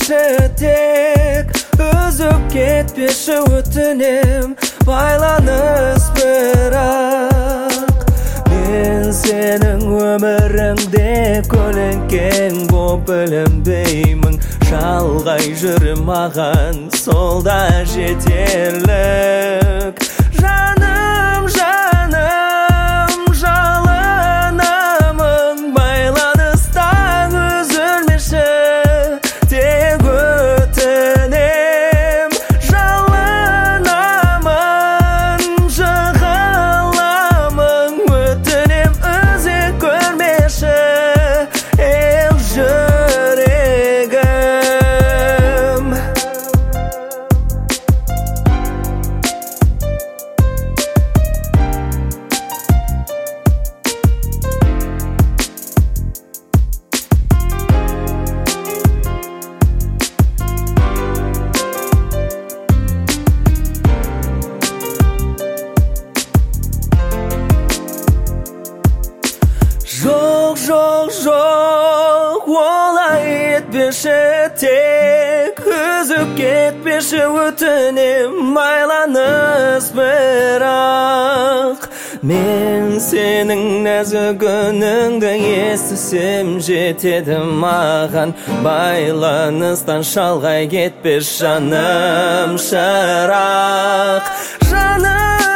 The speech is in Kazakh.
өзгермеші тек, үзіп кетпеші өтінем, байланыс бірақ. Мен сенің өміріңде көлеңкең боп білінбеймін, шалғай жүрім маған сол да жетерлік. Жаным, жаным, жалынамын, байланыстан үзілмеші тек өтінем. Жалынамын, жығыламын, өтінем өзек көрмеші ел жүрегім. Жоқ, жоқ, жоқ, олай етпеші тек, үзіп кетпеші өтінем, байланыс бірақ. Мен сенің нәзік үніңді естісем жетеді маған, байланыстан шалғай кетпеш жаным шырақ. Жаным